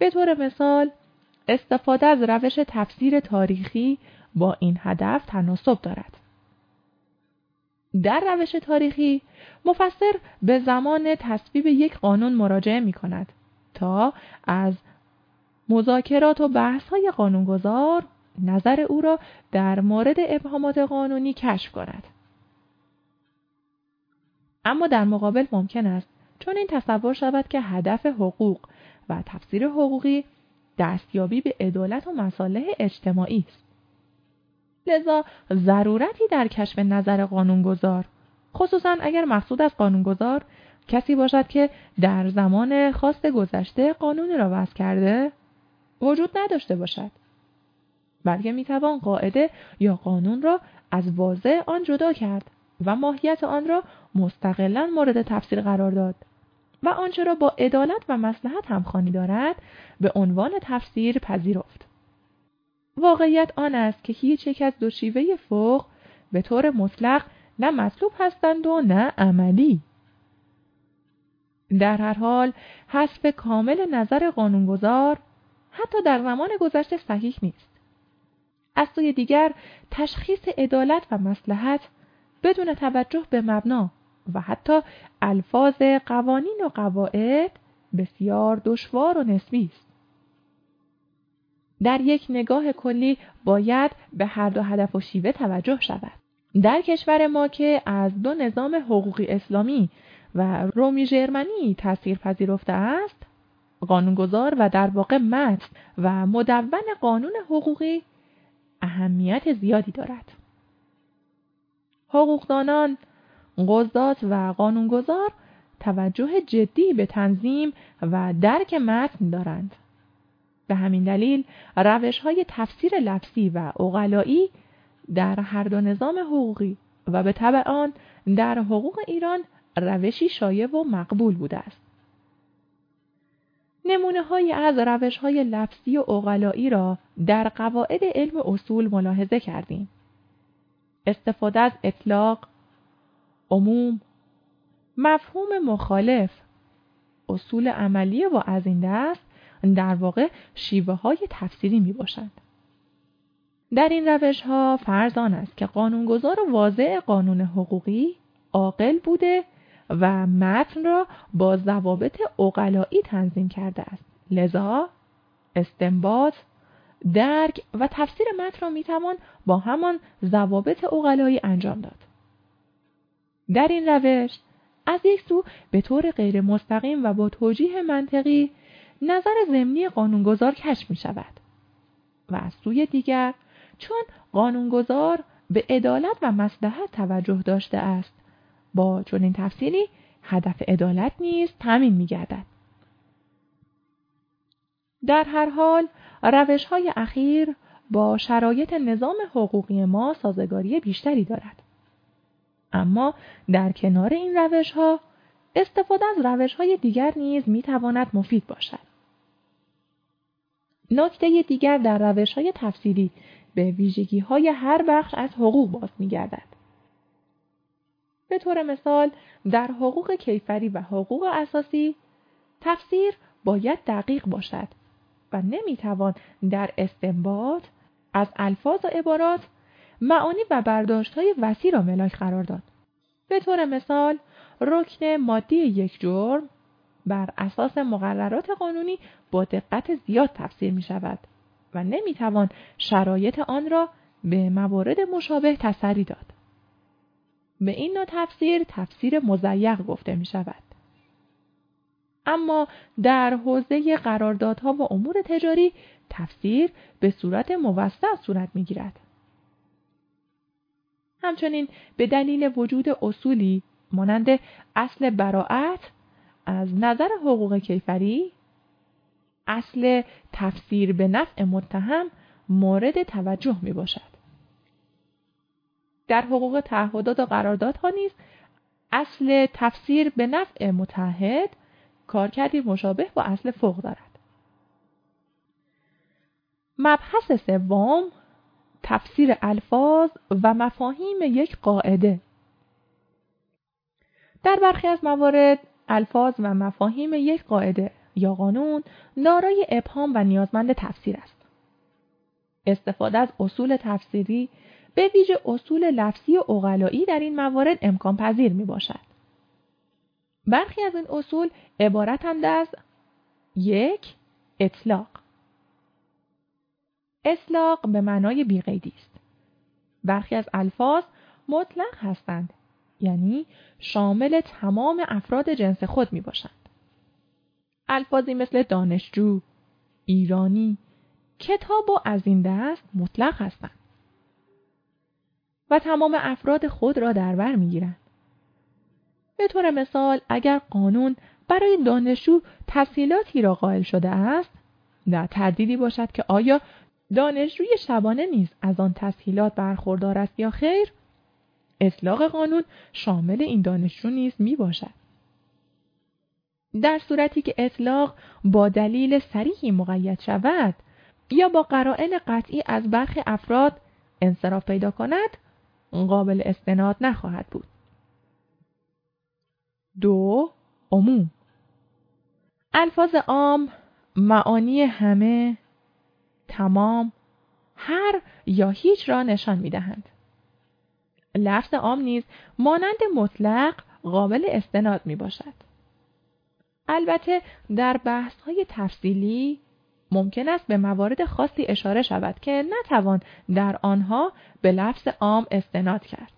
به طور مثال، استفاده از روش تفسیر تاریخی با این هدف تناسب دارد. در روش تاریخی، مفسر به زمان تصویب یک قانون مراجعه می کند تا از مذاکرات و بحث‌های قانونگذار نظر او را در مورد ابهامات قانونی کشف کند. اما در مقابل ممکن است چون این تصور شود که هدف حقوق و تفسیر حقوقی دستیابی به عدالت و مصالح اجتماعی است. لذا ضرورتی در کشف نظر قانونگذار، خصوصاً اگر مقصود از قانونگذار کسی باشد که در زمان خاص گذشته قانون را وضع کرده، وجود نداشته باشد. بلکه میتوان قاعده یا قانون را از واضح آن جدا کرد و ماهیت آن را مستقلاً مورد تفسیر قرار داد و آنچه را با عدالت و مصلحت همخوانی دارد به عنوان تفسیر پذیرفت. واقعیت آن است که هیچ یک از دو شیوه فقه به طور مطلق نه مطلوب هستند و نه عملی. در هر حال، حذف کامل نظر قانونگذار حتی در زمان گذشته صحیح نیست. از سوی دیگر، تشخیص عدالت و مصلحت بدون توجه به مبنا و حتی الفاظ قوانین و قواعد بسیار دشوار و نسبی است. در یک نگاه کلی باید به هر دو هدف و شیوه توجه شود. در کشور ما که از دو نظام حقوقی اسلامی و رومی ژرمنی تأثیر پذیرفته است، قانونگذار و در واقع متن و مدون قانون حقوقی اهمیت زیادی دارد. حقوقدانان، قضات و قانونگذار توجه جدی به تنظیم و درک متن دارند. به همین دلیل روش‌های تفسیر لفظی و عقلایی در هر دو نظام حقوقی و به تبع آن در حقوق ایران روشی شایع و مقبول بوده است. نمونه‌هایی از روش‌های لفظی و عقلایی را در قواعد علم اصول ملاحظه کردیم. استفاده از اطلاق، عموم، مفهوم مخالف، اصول عملی و از این دست در واقع شیوه‌های تفسیری میباشند. در این روش‌ها فرض آن است که قانونگذار واضع قانون حقوقی عاقل بوده و متن را با ضوابط عقلایی تنظیم کرده است. لذا استنباط، درک و تفسیر متن را میتوان با همان ضوابط عقلایی انجام داد. در این روش از یک سو به طور غیر مستقیم و با توجیه منطقی نظر ضمنی قانونگذار کشف می شود و از سوی دیگر چون قانونگذار به عدالت و مصلحت توجه داشته است، با چنین تفسیری هدف عدالت نیز تامین می گردد. در هر حال روش‌های اخیر با شرایط نظام حقوقی ما سازگاری بیشتری دارد. اما در کنار این روش‌ها استفاده از روش‌های دیگر نیز می‌تواند مفید باشد. نکته دیگر در روش‌های تفسیری به ویژگی‌های هر بخش از حقوق باز می‌گردد. به طور مثال در حقوق کیفری و حقوق اساسی تفسیر باید دقیق باشد و نمی‌توان در استنباط از الفاظ و عبارات معانی و برداشت‌های وسیع را ملاک قرار داد. به طور مثال رکن مادی یک جرم بر اساس مقررات قانونی با دقت زیاد تفسیر می شود و نمی توان شرایط آن را به موارد مشابه تسری داد. به این نوع تفسیر مضیق گفته می شود. اما در حوزه قراردادها و امور تجاری تفسیر به صورت موسع صورت می گیرد. همچنین به دلیل وجود اصولی مانند اصل براءت از نظر حقوق کیفری، اصل تفسیر به نفع متهم مورد توجه می باشد. در حقوق تعهدات و قراردادها نیز اصل تفسیر به نفع متعهد کارکردی مشابه با اصل فوق دارد. مبحث سوم، تفسیر الفاظ و مفاهیم یک قاعده. در برخی از موارد الفاظ و مفاهیم یک قاعده یا قانون دارای ابهام و نیازمند تفسیر است. استفاده از اصول تفسیری به ویژه اصول لفظی و عقلایی در این موارد امکان پذیر می باشد. برخی از این اصول عبارتند از 1. اطلاق. اطلاق به معنای بی‌قیدی است. برخی از الفاظ مطلق هستند، یعنی شامل تمام افراد جنس خود می باشند. الفاظی مثل دانشجو، ایرانی، کتاب و از این دست مطلق هستند و تمام افراد خود را در بر می گیرند. به طور مثال اگر قانون برای دانشجو تسهیلاتی را قائل شده است، در تردیدی باشد که آیا دانشجوی شبانه نیز از آن تسهیلات برخوردار است یا خیر، اطلاق قانون شامل این دانشجو نیز می باشد. در صورتی که اطلاق با دلیل صریحی مقید شود یا با قرائن قطعی از برخی افراد انصراف پیدا کند، قابل استناد نخواهد بود. 2. عموم. الفاظ عام معانی همه، تمام، هر یا هیچ را نشان می‌دهند. لفظ عام نیز مانند مطلق قابل استناد میباشد. البته در بحث‌های تفصیلی ممکن است به موارد خاصی اشاره شود که نتوان در آنها به لفظ عام استناد کرد.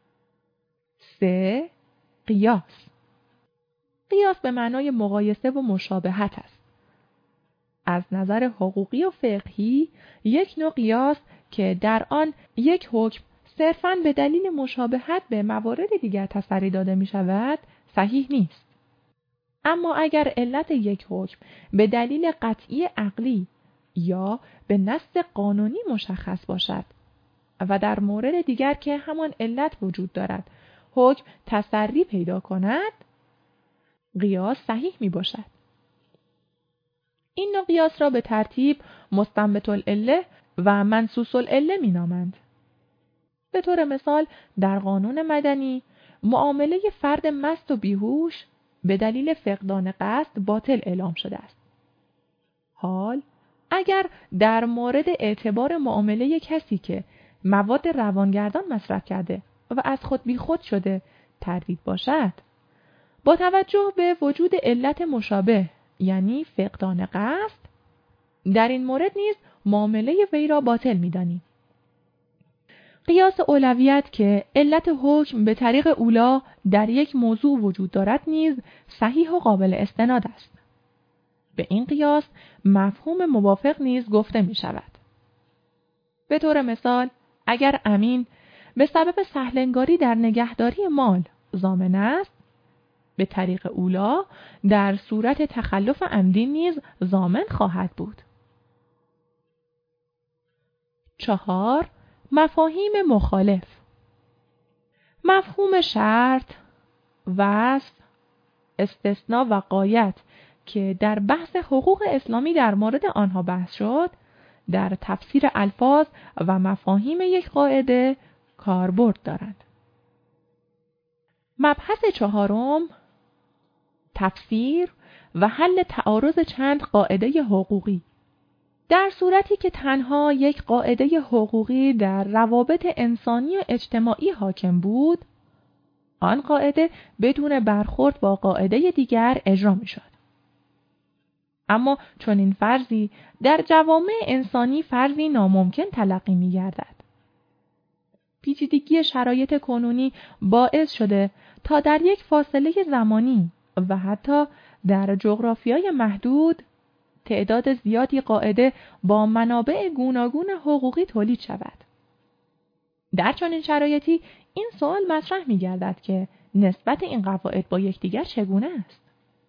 3. قیاس. قیاس به معنای مقایسه و مشابهت است. از نظر حقوقی و فقهی یک نوع قیاس که در آن یک حکم صرفاً به دلیل مشابهت به موارد دیگر تسری داده می شود صحیح نیست. اما اگر علت یک حکم به دلیل قطعی عقلی یا به نص قانونی مشخص باشد و در مورد دیگر که همان علت وجود دارد حکم تسری پیدا کند، قیاس صحیح می باشد. این نوع قیاس را به ترتیب مستنبط العله و منصوص العله می نامند. به طور مثال در قانون مدنی معامله فرد مست و بیهوش به دلیل فقدان قصد باطل اعلام شده است. حال اگر در مورد اعتبار معامله کسی که مواد روانگردان مصرف کرده و از خود بیخود شده تردید باشد، با توجه به وجود علت مشابه یعنی فقدان قصد، در این مورد نیز معامله وی را باطل می‌دانیم. قیاس اولویت که علت حکم به طریق اولی در یک موضوع وجود دارد نیز صحیح و قابل استناد است. به این قیاس مفهوم موافق نیز گفته می شود. به طور مثال اگر امین به سبب سهلنگاری در نگهداری مال ضامن است، به طریق اولی در صورت تخلف عمدی نیز ضامن خواهد بود. 4. مفاهیم مخالف. مفهوم شرط، وصف، استثناء و غایت که در بحث حقوق اسلامی در مورد آنها بحث شد، در تفسیر الفاظ و مفاهیم یک قاعده کاربرد دارند. مبحث 4. تفسیر و حل تعارض چند قاعده حقوقی. در صورتی که تنها یک قاعده حقوقی در روابط انسانی و اجتماعی حاکم بود، آن قاعده بدون برخورد با قاعده دیگر اجرا می شد. اما چون این فرضی در جوامع انسانی فرضی ناممکن تلقی می گردد. پیچیدگی شرایط کنونی باعث شده تا در یک فاصله زمانی و حتی در جغرافیای محدود تعداد زیادی قاعده با منابع گوناگون حقوقی تولید شود. در چنین شرایطی این سوال مطرح می گردد که نسبت این قواعد با یکدیگر چگونه است؟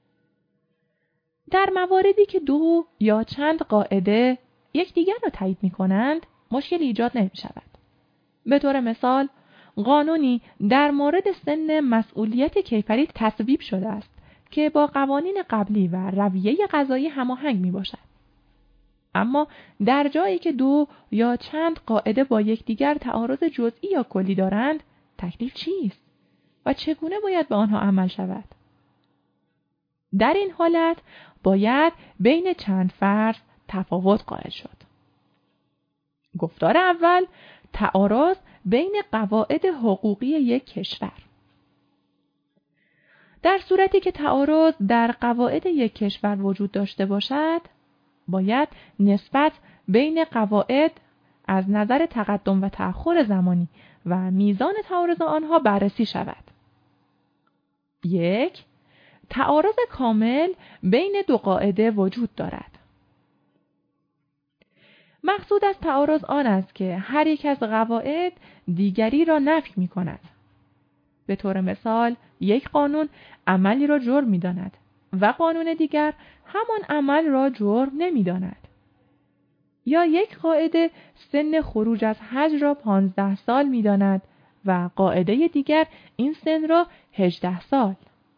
در مواردی که دو یا چند قاعده یکدیگر را تایید می کنند، مشکل ایجاد نمی شود. به طور مثال، قانونی در مورد سن مسئولیت کیفری تصویب شده است که با قوانین قبلی و رویه قضایی هماهنگ می باشد. اما در جایی که دو یا چند قاعده با یکدیگر تعارض جزئی یا کلی دارند، تکلیف چیست و چگونه باید به آنها عمل شود؟ در این حالت باید بین چند فرض تفاوت قائل شد. گفتار اول، تعارض بین قواعد حقوقی یک کشور. در صورتی که تعارض در قواعد یک کشور وجود داشته باشد، باید نسبت بین قواعد از نظر تقدم و تأخر زمانی و میزان تعارض آنها بررسی شود. 1. تعارض کامل بین دو قاعده وجود دارد. مقصود از تعارض آن است که هر یک از قواعد دیگری را نفی می کند. به طور مثال، یک قانون عملی را جرم می داند و قانون دیگر همان عمل را جرم نمی داند. یا یک قاعده سن خروج از حج را 15 سال می داند و قاعده دیگر این سن را 18 سال.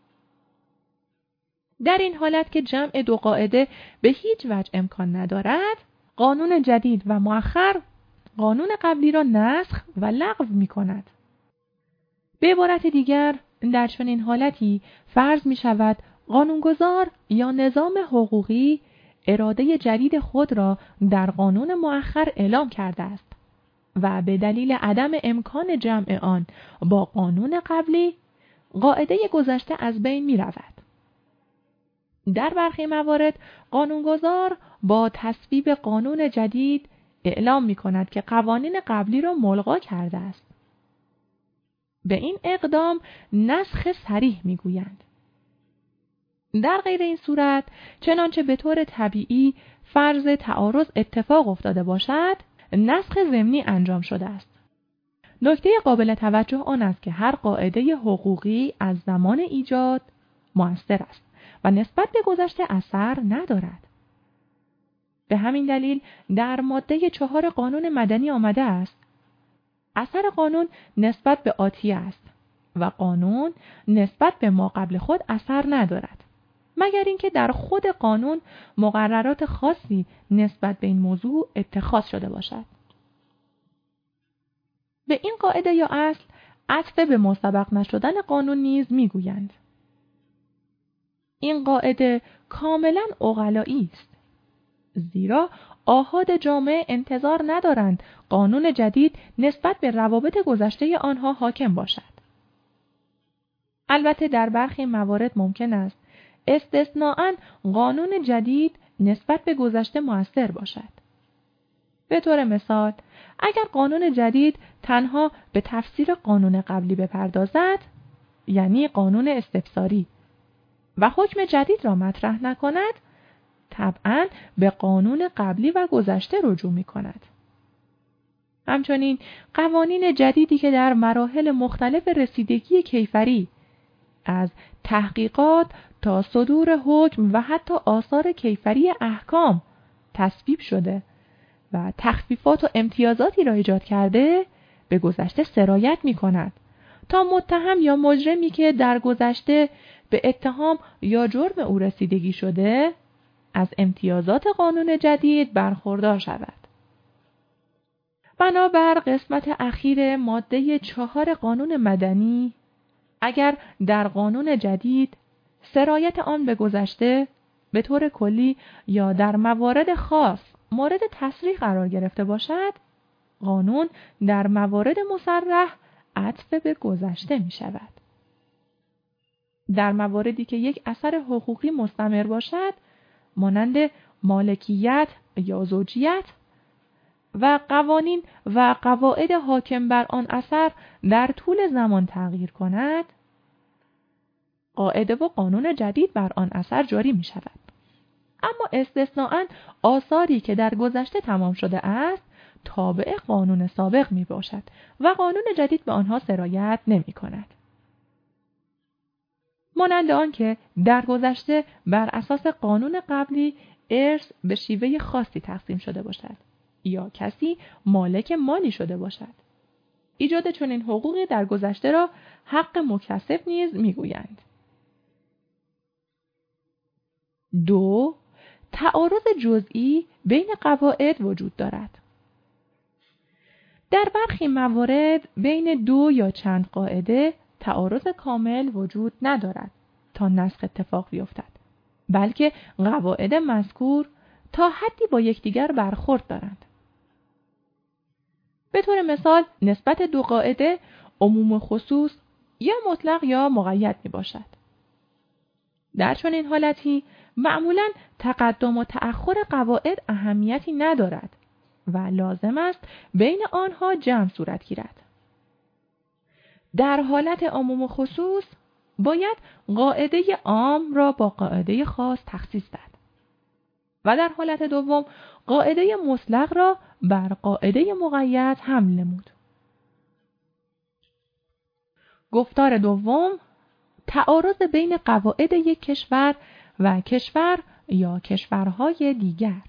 در این حالت که جمع دو قاعده به هیچ وجه امکان ندارد، قانون جدید و مؤخر قانون قبلی را نسخ و لغو می کند. به عبارت دیگر، در چنین حالتی فرض می شود قانونگذار یا نظام حقوقی اراده جدید خود را در قانون مؤخر اعلام کرده است و به دلیل عدم امکان جمع آن با قانون قبلی، قاعده گذشته از بین می رود. در برخی موارد قانونگذار با تصویب قانون جدید اعلام می کند که قوانین قبلی را ملغا کرده است. به این اقدام نسخ صریح می گویند. در غیر این صورت، چنانچه به طور طبیعی فرض تعارض اتفاق افتاده باشد، نسخ ضمنی انجام شده است. نکته قابل توجه آن است که هر قاعده حقوقی از زمان ایجاد مؤثر است و نسبت به گذشته اثر ندارد. به همین دلیل در ماده 4 قانون مدنی آمده است: اثر قانون نسبت به آتی است و قانون نسبت به ما قبل خود اثر ندارد، مگر اینکه در خود قانون مقررات خاصی نسبت به این موضوع اتخاذ شده باشد. به این قاعده یا اصل عطف به مسبق نشدن قانون نیز میگویند. این قاعده کاملا عقلایی است، زیرا آحاد جامعه انتظار ندارند قانون جدید نسبت به روابط گذشته آنها حاکم باشد. البته در برخی موارد ممکن است استثناءً قانون جدید نسبت به گذشته مؤثر باشد. به طور مثال، اگر قانون جدید تنها به تفسیر قانون قبلی بپردازد، یعنی قانون استفساری، و حکم جدید را مطرح نکند، طبعاً به قانون قبلی و گذشته رجوع می کند. همچنین قوانین جدیدی که در مراحل مختلف رسیدگی کیفری از تحقیقات تا صدور حکم و حتی آثار کیفری احکام تصویب شده و تخفیفات و امتیازاتی را ایجاد کرده، به گذشته سرایت می کند تا متهم یا مجرمی که در گذشته به اتهام یا جرم او رسیدگی شده از امتیازات قانون جدید برخوردار شود. بنابر قسمت اخیر ماده 4 قانون مدنی، اگر در قانون جدید سرایت آن به گذشته به طور کلی یا در موارد خاص مورد تصریح قرار گرفته باشد، قانون در موارد مصرح عطف به گذشته می شود. در مواردی که یک اثر حقوقی مستمر باشد، مانند مالکیت یا زوجیت، و قوانین و قواعد حاکم بر آن اثر در طول زمان تغییر کند، قاعده و قانون جدید بر آن اثر جاری می شود. اما استثناءً آثاری که در گذشته تمام شده است، تابع قانون سابق می باشد و قانون جدید به آنها سرایت نمی کند. مانند آن که در گذشته بر اساس قانون قبلی ارث به شیوه خاصی تقسیم شده باشد یا کسی مالک مالی شده باشد. ایجاد چنین حقوقی در گذشته را حق مکتسب نیز میگویند. 2. تعارض جزئی بین قواعد وجود دارد. در برخی موارد بین دو یا چند قاعده تعارض کامل وجود ندارد تا نسخ اتفاق بیفتد. بلکه قواعد مذکور تا حدی با یکدیگر برخورد دارند. به طور مثال نسبت دو قاعده عموم و خصوص یا مطلق یا مقید می باشد. در چنین حالتی معمولاً تقدم و تأخر قواعد اهمیتی ندارد و لازم است بین آنها جمع صورت گیرد. در حالت عموم و خصوص باید قاعده عام را با قاعده خاص تخصیص داد و در حالت دوم قاعده مطلق را بر قاعده مقید حمل نمود. گفتار دوم، تعارض بین قواعد یک کشور و کشور یا کشورهای دیگر.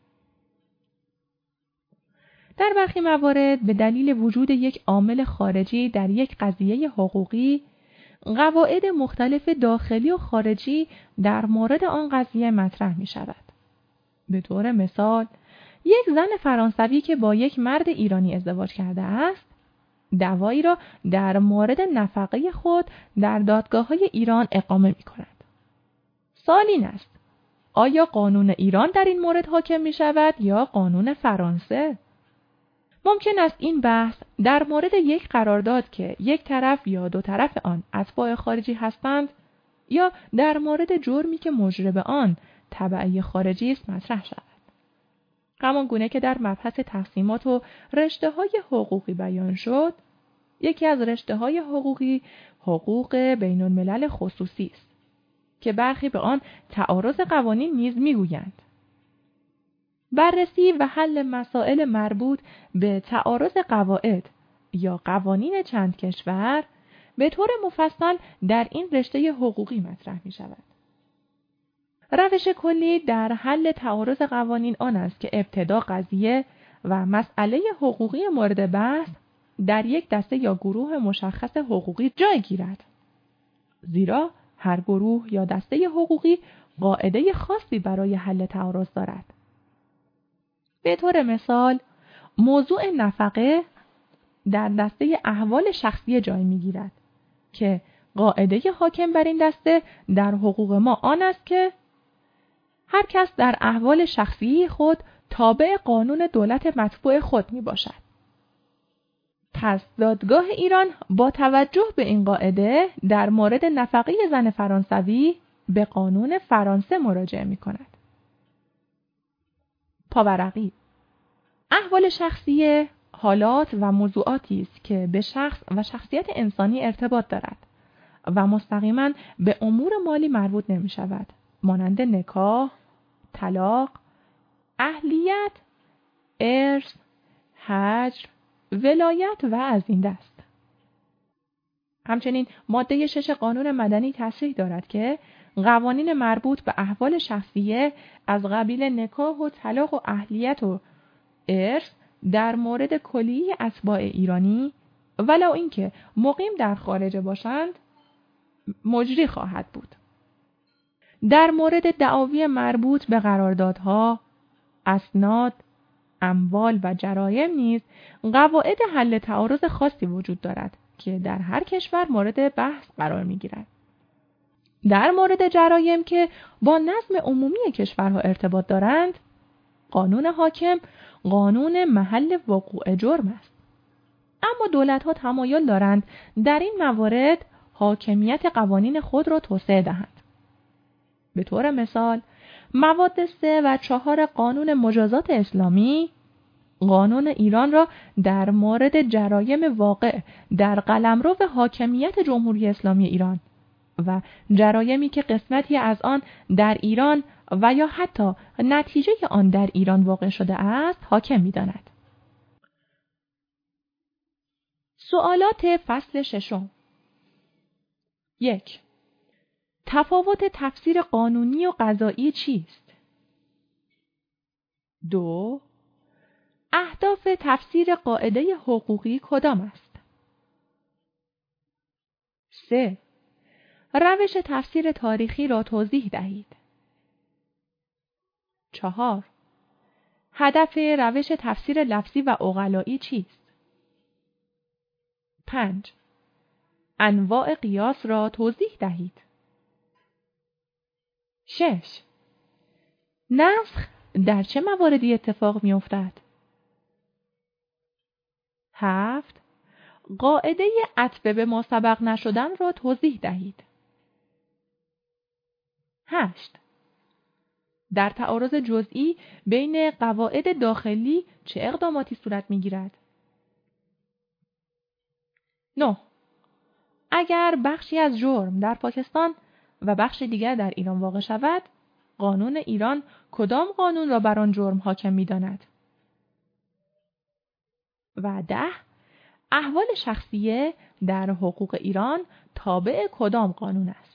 در برخی موارد به دلیل وجود یک عامل خارجی در یک قضیه حقوقی، قواعد مختلف داخلی و خارجی در مورد آن قضیه مطرح می شود. به طور مثال، یک زن فرانسوی که با یک مرد ایرانی ازدواج کرده است، دعوایی را در مورد نفقه خود در دادگاه‌های ایران اقامه می کند. سوال این است: آیا قانون ایران در این مورد حاکم می شود یا قانون فرانسه؟ ممکن است این بحث در مورد یک قرارداد که یک طرف یا دو طرف آن اتباع خارجی هستند یا در مورد جرمی که مجرم آن تبعی خارجی است مطرح شود. همان گونه که در مبحث تقسیمات و رشته‌های حقوقی بیان شد، یکی از رشته‌های حقوقی حقوق بین الملل خصوصی است که برخی به آن تعارض قوانین نیز می‌گویند. بررسی و حل مسائل مربوط به تعارض قواعد یا قوانین چند کشور به طور مفصل در این رشته حقوقی مطرح می‌شود. روش کلی در حل تعارض قوانین آن است که ابتدا قضیه و مسئله حقوقی مورد بحث در یک دسته یا گروه مشخص حقوقی جای گیرد. زیرا هر گروه یا دسته حقوقی قاعده خاصی برای حل تعارض دارد. به طور مثال، موضوع نفقه در دسته احوال شخصی جای می‌گیرد که قاعده حاکم بر این دسته در حقوق ما آن است که هر کس در احوال شخصی خود تابع قانون دولت متبوع خود می باشد. پس دادگاه ایران با توجه به این قاعده در مورد نفقه زن فرانسوی به قانون فرانسه مراجعه می کند. پاورقی: احوال شخصی حالات و موضوعاتی است که به شخص و شخصیت انسانی ارتباط دارد و مستقیما به امور مالی مربوط نمی شود، مانند نکاح، طلاق، اهلیت، ارث، حجر، ولایت و از این دست. همچنین ماده 6 قانون مدنی تصریح دارد که قوانین مربوط به احوال شخصیه از قبیل نکاح و طلاق و اهلیت و ارث در مورد کلیه اتباع ایرانی ولو اینکه مقیم در خارج باشند مجری خواهد بود. در مورد دعاوی مربوط به قراردادها، اسناد، اموال و جرایم نیز قواعد حل تعارض خاصی وجود دارد که در هر کشور مورد بحث قرار می‌گیرد. در مورد جرایم که با نظم عمومی کشورها ارتباط دارند، قانون حاکم قانون محل وقوع جرم است. اما دولت‌ها تمایل دارند در این موارد حاکمیت قوانین خود را توسعه دهند. به طور مثال، مواد 3 و 4 قانون مجازات اسلامی قانون ایران را در مورد جرایم واقع در قلمرو حاکمیت جمهوری اسلامی ایران و جرایمی که قسمتی از آن در ایران و یا حتی نتیجه آن در ایران واقع شده است حاکم می‌داند. سوالات فصل 6. 1. تفاوت تفسیر قانونی و قضایی چیست؟ 2. اهداف تفسیر قاعده حقوقی کدام است؟ 3. روش تفسیر تاریخی را توضیح دهید. 4. هدف روش تفسیر لفظی و عقلایی چیست؟ 5. انواع قیاس را توضیح دهید. 6. نسخ در چه مواردی اتفاق می افتد؟ 7. قاعده عطف به ما سبق نشدن را توضیح دهید. 8. در تعارض جزئی بین قواعد داخلی چه اقداماتی صورت می گیرد؟ 9. اگر بخشی از جرم در پاکستان و بخش دیگر در ایران واقع شود، قانون ایران کدام قانون را بر آن جرم حاکم می داند؟ و 10. احوال شخصیه در حقوق ایران تابع کدام قانون است؟